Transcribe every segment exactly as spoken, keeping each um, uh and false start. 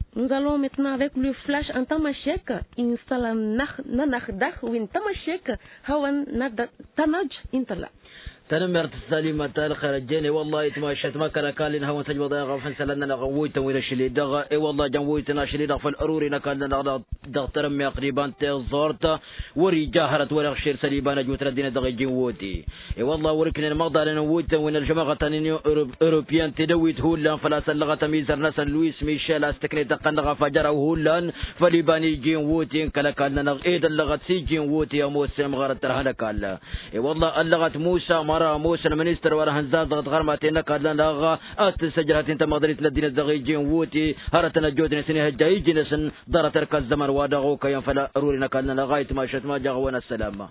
Nous allons maintenant avec le flash en tamashek. Installa nanakhdakh win tamashek hawan tanaj intala. تنمرت السليمة تاريخ رجيني والله يتماشت ما كان كالين هون سجوا ضيغا فنسلنا نغويت وين الشلي دغ اي والله جنويتنا شلي دغ فالاروري نكالنا دغ ترمي قريبان تزورتا وري جاهرت ولا خشير سليبان جوت ردينا دغ جنوتي اي والله وركن المقدر نويت وين الجماعه تاني اوروبيان تدويت هولان فلا سلغه تميزر ناس لويس ميشيل استكني تقنغ فجر هولان فليباني جنوتي كلا كالنا نغ ايد اللغه سي جنوتي يا موسى مغار ترهنا كالا اي والله اللغه موسى موسى المنستر ورا هنزال ضغط غرماتين كادلان لاغا ات سجرات انت مدريت لدين الزغيجين ووتي هرتنا جودن سنه هجاي جنسن دار ترك الزمن وادغو كيان فلا رورنا كادلان لغايه ما شت ما جاونا السلامه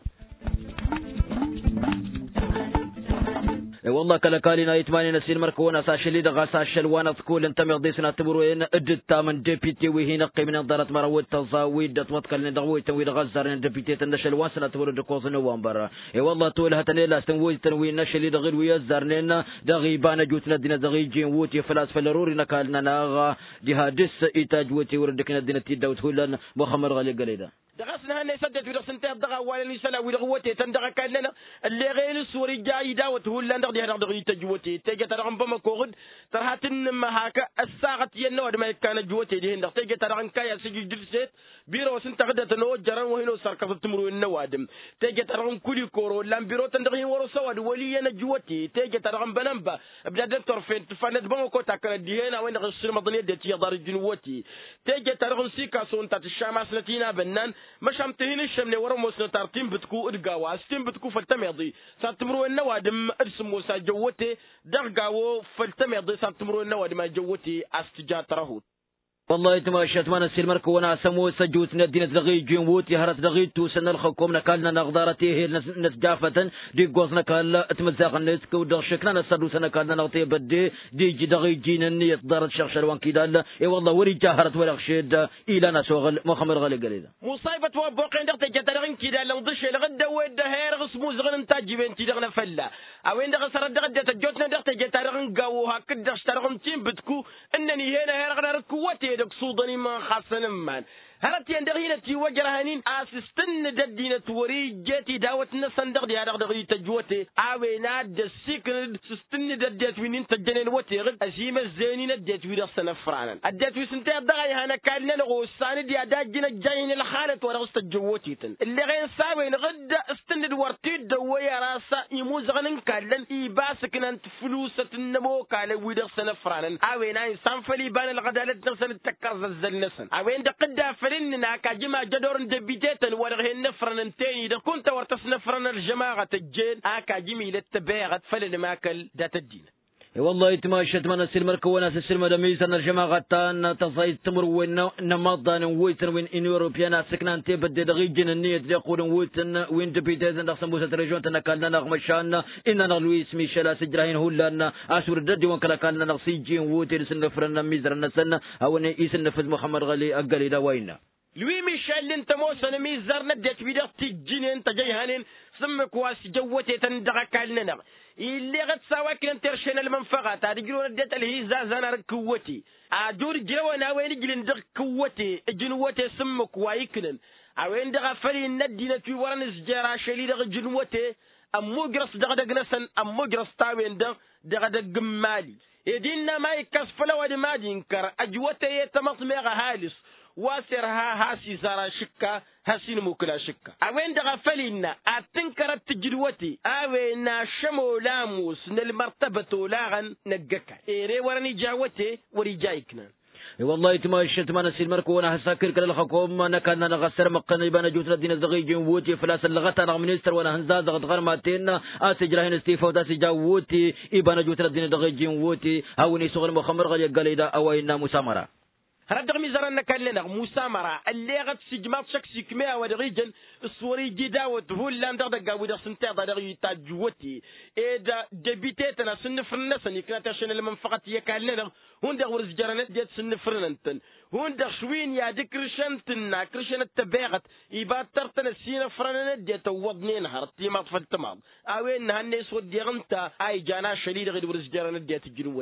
والله كلا كالينا يتماني نسير مركونا ساشلي دغا ساشل وانا تقول انت مغديسنا تبروين ادتا من ديبيتي وهنا قي من دارت مروت تزاويد تمتكل ندغوي تنويد غزر ديبيتي تنشل واسنا تبرو دكوز نوامبر اي والله تولها تنيلا تنوي تنوي نشلي دغير ويزرننا دغيبان جوتنا دينا دغيجين ووتي فلاس فلروري نكالنا ناغا جهادس ايتاج ووتي وردكنا دينا تيداوت هولن محمد غالي قليدا دغسنا هنا سدت ولا سنتي دغا ولا سلا ولا غوتي تندغا كلنا اللي غير السوري جاي داوت هولن دغ هذا دغ يتجوتي تيجي ترى بما كوغد ترهاتن ما هكا الساعه ينود ما كان جوتي دي هندق تيجي ترى كايا سجل درسيت بيرو سنت غدت نو جران وهنا سركف تمرو النوادم تيجي ترى كولي كورو لام بيرو تندغي ورو سواد ولي انا جوتي تيجي ترى بنمبا بدا دكتور فين تفند بما كو تاكل دي هنا وين غسل مدنيه دي دار جنوتي تيجي ترى سيكا سون تاع الشمس نتينا بنان مش ام تهين الشمن ورا موسنا ترتيم بتكو ادغاوا استيم بتكو فلتميضي ساتمرو النوادم ارسمو جوتي درقاو فلتميضي ساتمرو النوادم ما جوتي استجات رهوت والله يتماشت ما نسير مركو وانا سمو سجوت ندينا دغي جنوتي هرت دغي تو سن الخكم نكالنا نغدارتي هي نسجافه دي غوزنا كال تمزاق نسك ودغ شكلنا نسدو سنه كالنا نغطي بدي دي جي دغي جين نيه دارت شرشروان كيدال اي والله وري جاهرت ولا خشيد الى نسوغل محمد غالي قليلا مصايبه وبوقين دغ تجدرين كيدال لنضش لغدا ود هير غسمو زغن انت جيبين تي دغنا فلا اوين دغ سر دغ تجوتنا دغ تجدرين غاو هك دغ اشترغم تيم بتكو انني هنا هير غنا كوتي دك صودني ما خاصن من هلت يندغينا تي وجرهانين اسستن ددينا توري جاتي داوت نصندق دي هذا دغري تجوتي اوينا دسيكن سستن دديت وين تجنن وتي غد ازيما زينين دديت وي دسنا فرانا اديت وي سنت دغاي هنا كان لغو سان دي اداجنا جاين الخالت ورا استجوتي تن اللي غين ساوين غد استند ورتي دويا راسا يموز غنن كالن يباسكن انت فلوس النمو قال وي دسنا فرانا اوينا انسان فلي بان الغداله دسن التكاز الزلنسن اوين دقدا إننا كجماعة جدورن دبيتين ورغهن نفرن تاني إذا كنت ورتص نفرن الجماعة الجين آكا جميل التباغت فلن ماكل دات الدين والله يتماشت من السير مركو وناس السير مدميس أن الجماعة تان تصيد تمر وين نمضان ويتن وين إن أوروبيانا سكنان تبدأ دقيقين النية يقولون ويتن وين دبيتين نقسم بوسة رجون تنكالنا نغمشان إننا لويس ميشيل سجراهين هولان أسور الدد وكلا كالنا نقصيجين ويتن سنفرن ميزر النسن أو إيسن نفذ محمد غالي أقل دوينا لوي ميشيل انت موسى ميزر ندت بيدق تجين انت جيهانين سمك واس جوتي تندغ كالنا اللي غد سواكن انترشن المنفقات هذه جلو ندت الهيزا زانا ركوتي ادور جلوانا وين جلن دغ كوتي جنوتي سمك وايكنن اوين دغ فري ندينا في ورن سجرا شلي دغ جنوتي امو جرس دغ دغنسن امو جرس تاوين دغ دغ دغ مالي يدينا ما يكسفلا ودي ما دينكر اجوتي يتمطمغ هالس واسرها هاسي زارا شكا هاسين موكلا شكا اوين دغا فلينا اتنكرت تجدوتي اوين شمو لاموس نالمرتبة لاغن نقكا ايري وراني جاوتي وري جايكنا والله يتماشت ما نسير مركو وانا هساكر كل الحكومة نكنا نغسر مقنا يبان جوتنا دين الزغي جنوتي فلاس اللغتا نغ منستر وانا هنزاز دغت غرماتين اسي جراهين استيفا وداسي جاوتي يبان جوتنا دين الزغي جنوتي هاوني صغر مخمر غالي قليدا اوينا مسامرة هرد ميزرنا كان لنا مسامرة اللي غد سجمات شك سكماء ودريجن الصوري جدا وتقول لان دغ دغ ودا سنتا دغ يتاجوتي اذا دبيتنا سنفرنا سن كنا تشن المنفقه هي كان لنا هون دغ ورز جرنت ديت سنفرنا انت هون دغ شوين يا دكرشنتنا كرشن التباغت يباترتنا سينا فرنا ديت وضنين هرتي ما طفلت ما اوين هني سود ديغنتا اي جانا شديد غد ورز جرنت ديت جنوت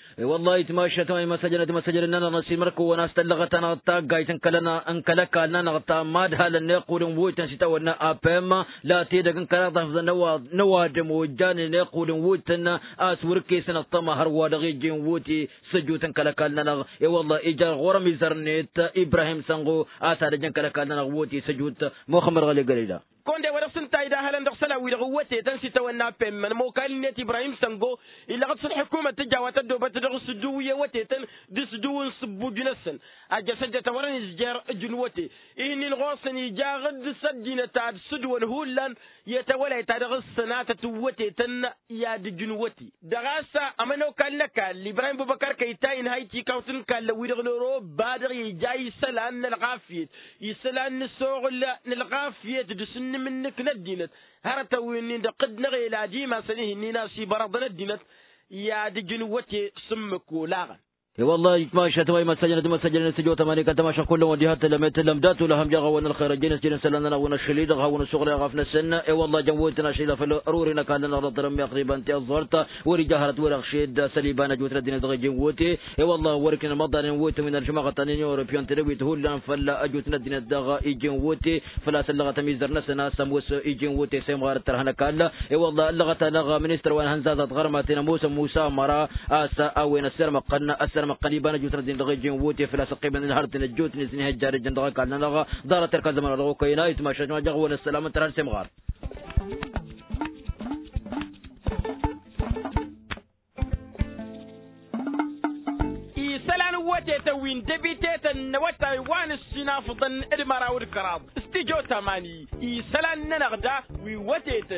والله تماشى تمام مسجلة مسجلة أنا نسي مركو وناس تلغت أنا تاج جايتن كلنا أن كلك أنا نغتا ماد هلا نقول ويتن ستا ونا أبما لا تيدك أن كلا ضف نواد نواد موجان نقول ويتن أسور كيسنا الطما هروا دغيجين ووتي سجوتن كلك أنا يا والله إجار غرمي زرنيت إبراهيم سانغو أثار جن كلك أنا ووتي سجوت مخمر غلي قليلا كونde wara sun tayda halan dak sala wi ruwate tan si tawanna pem man mo kal net ibrahim sango illa qad sul hukuma tajawata do bat dak suduwiya wate tan disduun subu junasan aja sajata waran izjar junwate inni alghosni jagad sadina tad sudwan hulan yatawala tad sanata tuwate tan ya di junwati dagasa amano kalnaka ibrahim bubakar kayta in hayti kawtun kal wi ro badr jay salan alghafiyat yisalan sogl alghafiyat dus منك ندينت هرتا ويني قد نغي لا ديما سنه ناسي برض ندينت يا دي جنوتي سمك ولاغا والله ما شتوي ما سجلت ما سجلت سجوت مالك تماشى كل وديهات لم يتلم دات لهم جغا ون الخير جنس جنس لنا ون الشليد غا ون الشغل غفنا السنه اي والله جوتنا شيله في الارورنا كان لنا رضرم تقريبا انت الزرت وري جهرت ورخشيد سليبان جوت ردين دغ جوتي اي والله وركن مضان ووت من الجماعه الثانيه يوروبيان ترويت هولان فلا اجوت ندين الدغ ايجوتي فلا سلغه تميزر نسنا سموس ايجوتي سيم غار ترهنا كان اي والله لغه لغه منستر وان هنزازت غرمتنا موسى موسى مرا اسا اوين السر مقنا قريبا جوت ردين دغ جين ووتي فلا سقيبا نهارت نجوت نسني هجار جن دغ كان لغه دار ترك زمان لغه كينايت ما شجنا جغ السلام ترى سيم غار وجه توين دبيتة نوتا وان السنافض ادمارا والكراب استيجو تماني يسلان ننغدا ويوتيتن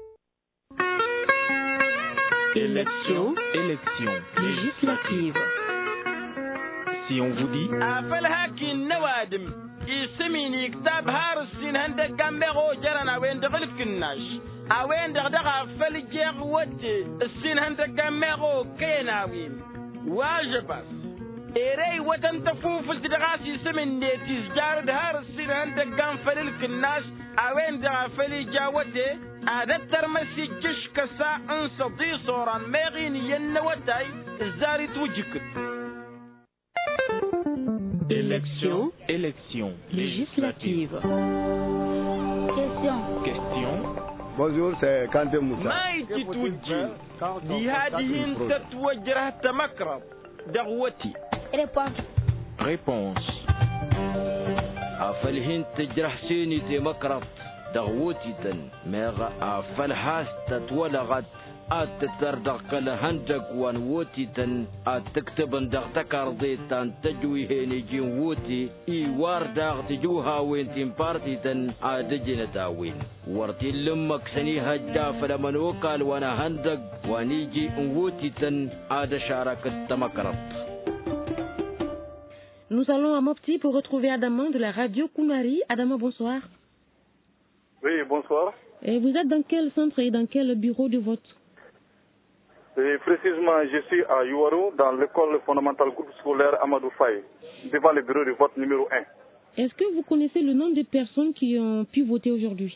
Élection, élection législative. Si on vous dit أفل هاكي النوادم يسميني كتاب هارسين هندك جنبه جرنا وين دغل كناش أوين دغدغ أفل جيغ وتي السين هندك جنبه كيناوين واجبس إيري وطن تفوف التدغاسي سمن نيتيز جارد هارسين هندك جنفل الكناش أوين دغفل جاوتي أدتر مسي جش كسا انصدي صورا مغين ينوتاي الزاري توجك élection, élection législative. Question. Question. Bonjour, c'est Kanté Moussa. ما يجي توجي لهذه تتوجه تمكرب دغوتي Réponse. Réponse. أفلهن تجرح سيني تي مكرب دغوتي تن ميغا أفلهاس تتولغت أتتردق لهندق وانوتي تن أتكتبن دغتك أرضيتان تجوي هيني جنوتي إي وارداغ تجوها وين تنبارتي تن أدجن تاوين ورتي لمك سنيها الجاف لمن وكال وانا هندق وانيجي انوتي تن أد شارك التمكرب. Nous allons à Mopti pour retrouver Adama de la radio Kunari. Adama, bonsoir. Oui, bonsoir. Et vous êtes dans quel centre et dans quel bureau de vote? Et précisément, je suis à Youarou, dans l'école fondamentale groupe scolaire Amadou Faye, devant le bureau de vote numéro un. Est-ce que vous connaissez le nombre de personnes qui ont pu voter aujourd'hui?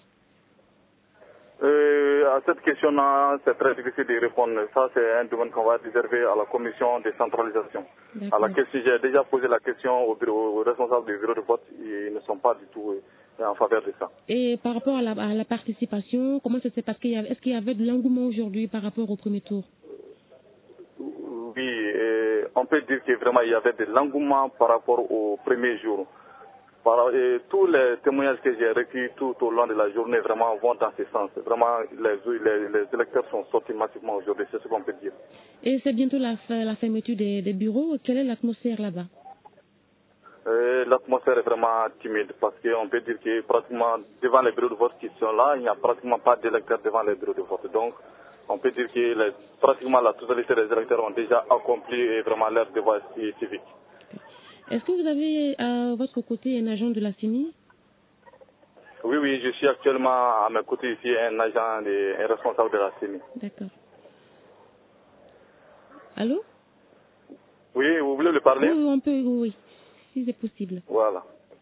Euh, à cette question-là, c'est très difficile de répondre. Ça, c'est un domaine qu'on va réserver à la commission de centralisation. À la question, j'ai déjà posé la question au bureau, aux responsables du bureau de vote. Ils ne sont pas du tout en faveur de ça. Et par rapport à la, à la participation, comment ça s'est passé? Est-ce qu'il y avait de l'engouement aujourd'hui par rapport au premier tour? Oui, et on peut dire que vraiment il y avait de l'engouement par rapport au premier jour. Par, et tous les témoignages que j'ai recueillis tout au long de la journée vraiment vont dans ce sens. Vraiment, les, les, les électeurs sont sortis massivement aujourd'hui, c'est ce qu'on peut dire. Et c'est bientôt la, la fermeture des, des bureaux. Quelle est l'atmosphère là-bas? L'atmosphère est vraiment timide parce qu'on peut dire que pratiquement devant les bureaux de vote qui sont là, il n'y a pratiquement pas d'électeurs devant les bureaux de vote. Donc, on peut dire que les, pratiquement la totalité des électeurs ont déjà accompli et vraiment leur devoir civique. Est-ce que vous avez à votre côté un agent de la C E N I? Oui, oui, je suis actuellement à mes côtés ici un agent, de, un responsable de la C E N I. D'accord. Allô? Oui, vous voulez le parler? Oui, on peut, oui, oui, si c'est possible. Voilà.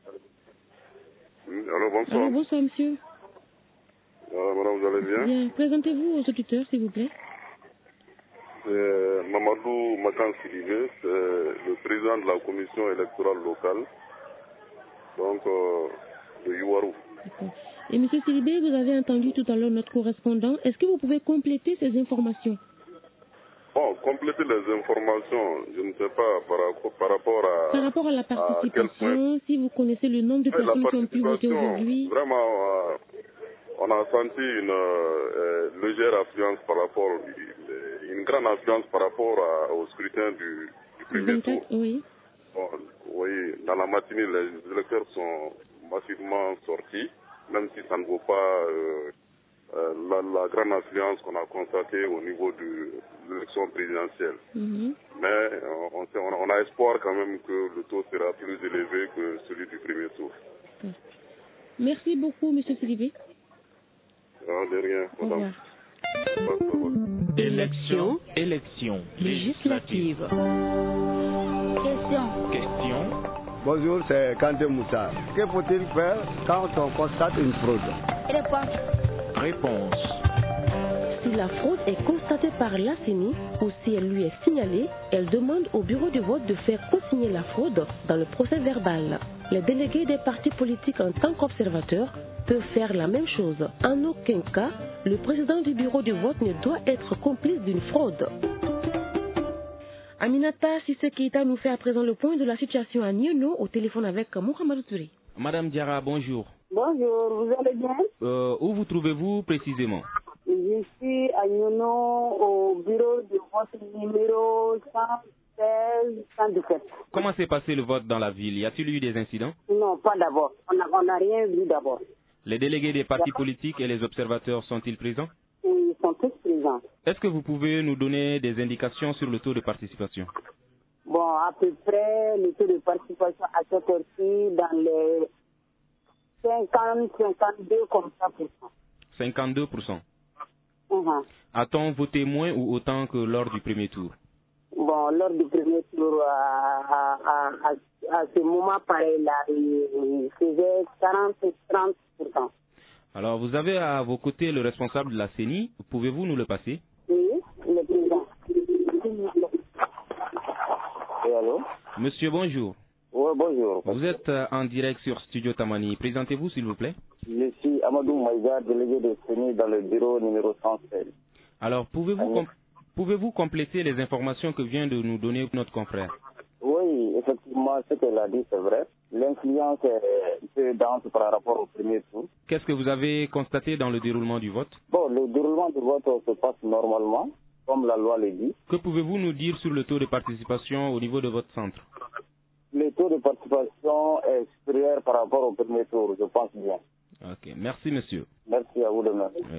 Alors bonsoir. Alors, bonsoir, monsieur. Voilà, madame, vous allez bien? Bien. Présentez-vous aux auditeurs, s'il vous plaît. C'est Mamadou Makan Sidibé, c'est le président de la commission électorale locale, donc euh, de Youarou. Et M. Sidibé, vous avez entendu tout à l'heure notre correspondant. Est-ce que vous pouvez compléter ces informations? Bon, compléter les informations, je ne sais pas par, par rapport à... Par rapport à la participation, si vous connaissez le nombre de ouais, personnes qui ont pu voter aujourd'hui. Vraiment, euh, on a senti une euh, légère affluence par rapport, une grande affluence par rapport à, au scrutin du, du premier vingt-quatre, tour. Oui. Bon, oui, dans la matinée, les électeurs sont massivement sortis, même si ça ne vaut pas euh, euh, la, la grande affluence qu'on a constatée au niveau de l'élection présidentielle. Mm-hmm. Mais euh, on, on, on a espoir quand même que le taux sera plus élevé que celui du premier tour. Merci beaucoup, M. Sidibé. Ah, de rien. Au revoir. Élection, élection législative. Question. Question. Bonjour, c'est Kanté Moussa. Que faut-il faire quand on constate une fraude? Réponse. Réponse. Si la fraude est constatée par l'A C E N I ou si elle lui est signalée, elle demande au bureau de vote de faire consigner la fraude dans le procès verbal. Les délégués des partis politiques en tant qu'observateurs peuvent faire la même chose. En aucun cas, le président du bureau de vote ne doit être complice d'une fraude. Aminata Sissekita nous fait à présent le point de la situation à Niono au téléphone avec Mohamed Touré. Madame Diarra, bonjour. Bonjour, vous allez bien? Euh, où vous trouvez-vous précisément? Je suis à Niono au bureau de vote numéro cent seize cent dix-sept. Comment s'est passé le vote dans la ville? Y a-t-il eu des incidents? Non, pas d'abord. On n'a on a rien vu d'abord. Les délégués des partis politiques et les observateurs sont-ils présents? Oui, ils sont tous présents. Est-ce que vous pouvez nous donner des indications sur le taux de participation? Bon, à peu près, le taux de participation à cette heure-ci dans les cinquante à cinquante-deux comme ça pour cent. cinquante-deux pour cent. Uh-huh. A-t-on voté moins ou autant que lors du premier tour? Bon, lors du premier tour, à, à, à, à ce moment pareil là, il faisait quarante à trente pour cent. Alors, vous avez à vos côtés le responsable de la C E N I. Pouvez-vous nous le passer? Oui, le président. Oui, allô? Monsieur, bonjour. Oui, bonjour. Vous êtes en direct sur Studio Tamani. Présentez-vous, s'il vous plaît. Je suis Amadou Maïga, délégué de C E N I dans le bureau numéro cent seize. Alors, pouvez-vous com pouvez-vous compléter les informations que vient de nous donner notre confrère? Oui, effectivement, ce qu'elle a dit, c'est vrai. L'influence est un peu dense par rapport au premier tour. Qu'est-ce que vous avez constaté dans le déroulement du vote? Bon, le déroulement du vote se passe normalement, comme la loi le dit. Que pouvez-vous nous dire sur le taux de participation au niveau de votre centre? Le taux de participation est supérieur par rapport au premier tour, je pense bien. Ok, merci monsieur. Merci à vous de même. Oui.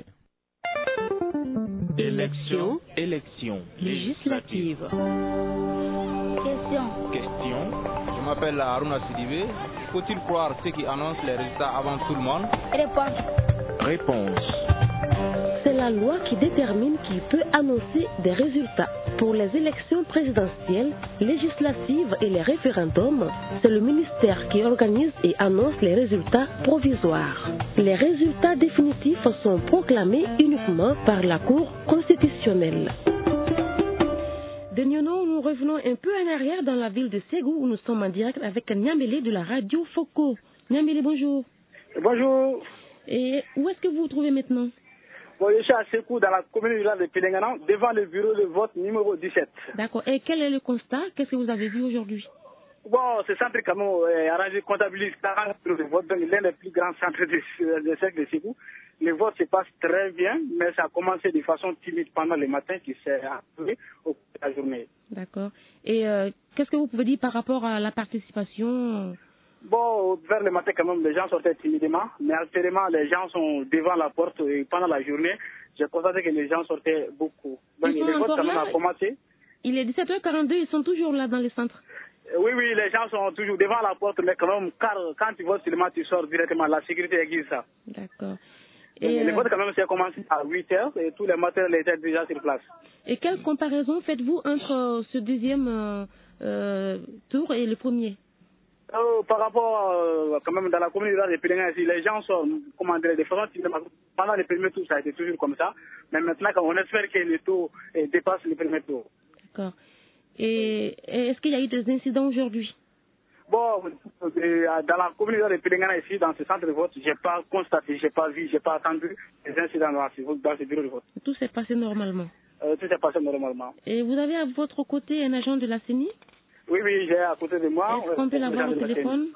Élection, élection législative. Question. Question. Je m'appelle Haruna Sidibé. Faut-il croire ceux qui annoncent les résultats avant tout le monde? Réponse. Réponse. C'est la loi qui détermine qui peut annoncer des résultats. Pour les élections présidentielles, législatives et les référendums, c'est le ministère qui organise et annonce les résultats provisoires. Les résultats définitifs sont proclamés uniquement par la Cour constitutionnelle. De Niono, nous revenons un peu en arrière dans la ville de Ségou où nous sommes en direct avec Niambélé de la radio Foko. Niambélé, bonjour. Bonjour. Et où est-ce que vous vous trouvez maintenant? Bon, je suis à Ségou dans la commune rurale de Pilengana, devant le bureau de vote numéro dix-sept. D'accord. Et quel est le constat? Qu'est-ce que vous avez vu aujourd'hui? Bon, ce centre quand même euh, arrangé, comptabilise quarante bureaux de vote, donc l'un des plus grands centres de, de cercle de Ségou. Le vote se passe très bien, mais ça a commencé de façon timide pendant le matin qui s'est appelé au cours de la journée. D'accord. Et euh, qu'est-ce que vous pouvez dire par rapport à la participation? Bon, vers le matin quand même, les gens sortaient timidement, mais actuellement les gens sont devant la porte et pendant la journée, j'ai constaté que les gens sortaient beaucoup. Donc le vote quand même a commencé. Il est dix-sept heures quarante-deux, ils sont toujours là dans le centre. Oui, oui, les gens sont toujours devant la porte, mais quand même, car quand tu votes seulement, tu sors directement. La sécurité existe ça. D'accord. Et euh... le vote quand même, c'est commencé à huit heures et tous les matins, les étaient déjà sur place. Et quelle comparaison faites-vous entre ce deuxième euh, euh, tour et le premier? Oh, par rapport, euh, quand même, dans la communauté des Pélénins, les gens sont, comment dire, des façons, pendant les premiers tours, ça a été toujours comme ça. Mais maintenant, on espère que le taux eh, dépasse les premiers tours. D'accord. Et, et est-ce qu'il y a eu des incidents aujourd'hui? Bon, euh, dans la communauté des Pélénins, ici, dans ce centre de vote, je n'ai pas constaté, je n'ai pas vu, je n'ai pas entendu des incidents dans ce, dans ce bureau de vote. Tout s'est passé normalement? Euh, tout s'est passé normalement. Et vous avez à votre côté un agent de la C E N I? Oui, oui, j'ai à côté de moi. Est-ce qu'on peut l'avoir au téléphone?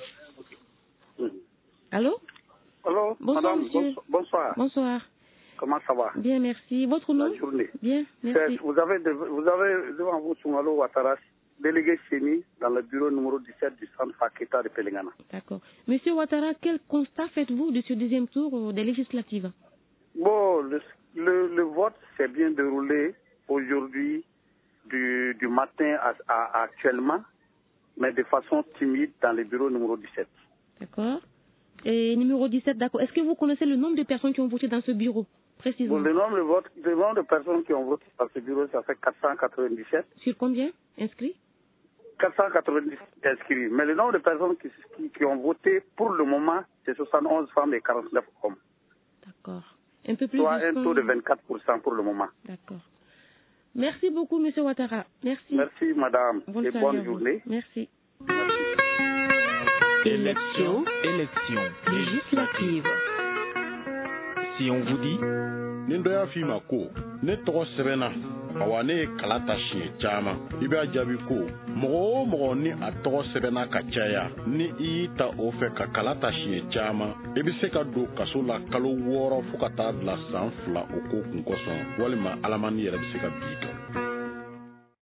Allô? Allô? Bonsoir, Madame, monsieur. Bonsoir. Bonsoir. Comment ça va? Bien, merci. Votre nom? La journée. Bien, merci. Vous avez, de, vous avez devant vous Soumalo Ouattara, délégué C E N I dans le bureau numéro dix-sept du centre Faketa de Pelengana. D'accord. Monsieur Ouattara, quel constat faites-vous de ce deuxième tour des législatives? Bon, le, le, le vote s'est bien déroulé aujourd'hui du, du matin à, à, à actuellement, mais de façon timide dans le bureau numéro dix-sept. D'accord. Et numéro dix-sept, d'accord. Est-ce que vous connaissez le nombre de personnes qui ont voté dans ce bureau, précisément? Bon, le, nombre de votes, le nombre de personnes qui ont voté dans ce bureau, ça fait quatre cent quatre-vingt-dix-sept. Sur combien inscrits? quatre cent quatre-vingt-dix-sept inscrits. Mais le nombre de personnes qui, qui, qui ont voté pour le moment, c'est soixante-onze femmes et quarante-neuf hommes. D'accord. Un peu plus. Soit un taux de vingt-quatre pour cent pour le moment. D'accord. Merci beaucoup, monsieur Ouattara. Merci. Merci, madame. Bonne et bonne journée. Merci. Merci. Élection, élection législative. Si on vous dit ni dɔ y'a f'i ma ko ne tɔgɔ sɛbɛnna awa ne ye kala ta siɲɛ caman I b'a jaabi ko mɔgɔ o mɔgɔ ni a tɔgɔ sɛbɛnna ka caya ni I y'i ta o fɛ ka kala ta siɲɛ caman I bɛ se ka don kaso la kalo wɔɔrɔ fo ka taa bila san fila o ko kun kosɔn walima alamani yɛrɛ bɛ se ka b'i kan.